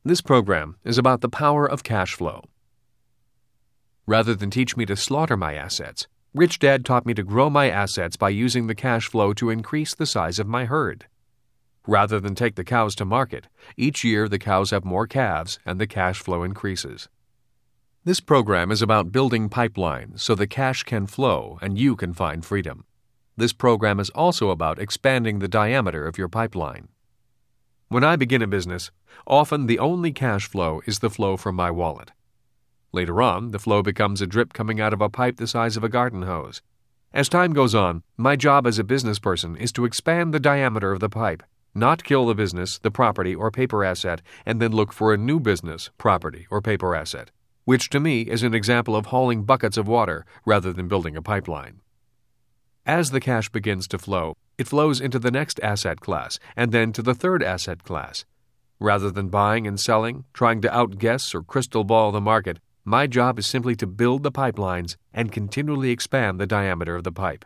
This program is about the power of cash flow. Rather than teach me to slaughter my assets, Rich Dad taught me to grow my assets by using the cash flow to increase the size of my herd. Rather than take the cows to market, each year the cows have more calves and the cash flow increases. This program is about building pipelines so the cash can flow and you can find freedom. This program is also about expanding the diameter of your pipeline. When I begin a business, often the only cash flow is the flow from my wallet. Later on, the flow becomes a drip coming out of a pipe the size of a garden hose. As time goes on, my job as a business person is to expand the diameter of the pipe, not kill the business, the property, or paper asset, and then look for a new business, property, or paper asset, which to me is an example of hauling buckets of water rather than building a pipeline. As the cash begins to flow, it flows into the next asset class and then to the third asset class. Rather than buying and selling, trying to outguess or crystal ball the market, my job is simply to build the pipelines and continually expand the diameter of the pipe.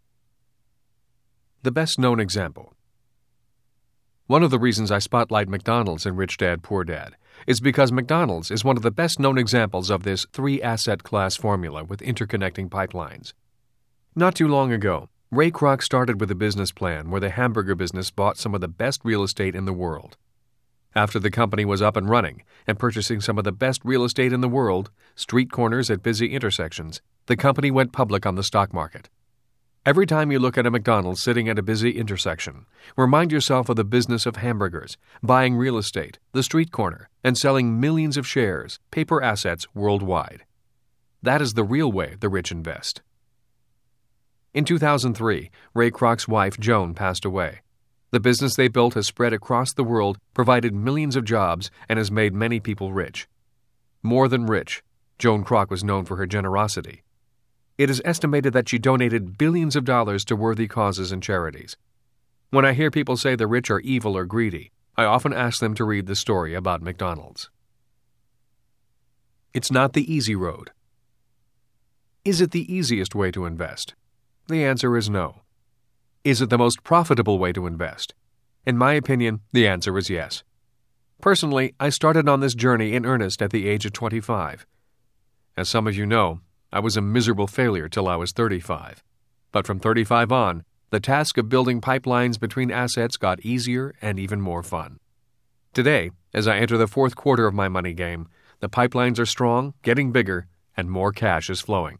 The best known example. One of the reasons I spotlight McDonald's in Rich Dad, Poor Dad is because McDonald's is one of the best known examples of this three-asset class formula with interconnecting pipelines. Not too long ago, Ray Kroc started with a business plan where the hamburger business bought some of the best real estate in the world. After the company was up and running and purchasing some of the best real estate in the world, street corners at busy intersections, the company went public on the stock market. Every time you look at a McDonald's sitting at a busy intersection, remind yourself of the business of hamburgers, buying real estate, the street corner, and selling millions of shares, paper assets worldwide. That is the real way the rich invest. In 2003, Ray Kroc's wife, Joan, passed away. The business they built has spread across the world, provided millions of jobs, and has made many people rich. More than rich, Joan Kroc was known for her generosity. It is estimated that she donated billions of dollars to worthy causes and charities. When I hear people say the rich are evil or greedy, I often ask them to read the story about McDonald's. It's not the easy road. Is it the easiest way to invest? The answer is no. Is it the most profitable way to invest? In my opinion, the answer is yes. Personally, I started on this journey in earnest at the age of 25. As some of you know, I was a miserable failure till I was 35. But from 35 on, the task of building pipelines between assets got easier and even more fun. Today, as I enter the fourth quarter of my money game, the pipelines are strong, getting bigger, and more cash is flowing.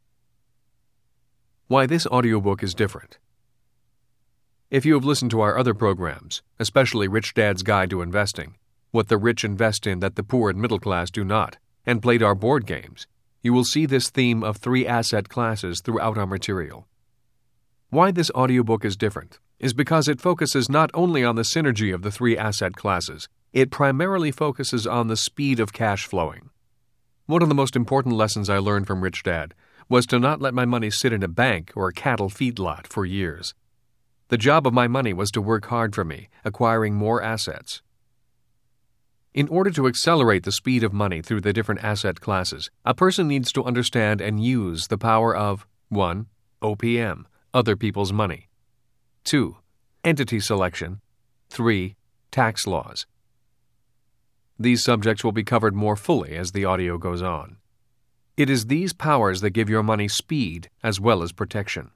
Why this audiobook is different. If you have listened to our other programs, especially Rich Dad's Guide to Investing, What the Rich Invest in That the Poor and Middle Class Do Not, and played our board games, you will see this theme of three asset classes throughout our material. Why this audiobook is different is because it focuses not only on the synergy of the three asset classes, it primarily focuses on the speed of cash flowing. One of the most important lessons I learned from Rich Dad was to not let my money sit in a bank or a cattle feedlot for years. The job of my money was to work hard for me, acquiring more assets. In order to accelerate the speed of money through the different asset classes, a person needs to understand and use the power of 1. OPM, other people's money. 2. Entity selection. 3. Tax laws. These subjects will be covered more fully as the audio goes on. It is these powers that give your money speed as well as protection.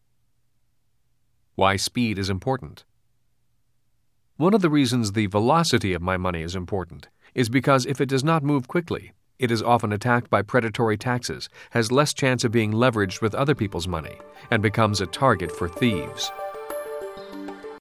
Why speed is important. One of the reasons the velocity of my money is important is because if it does not move quickly, it is often attacked by predatory taxes, has less chance of being leveraged with other people's money, and becomes a target for thieves.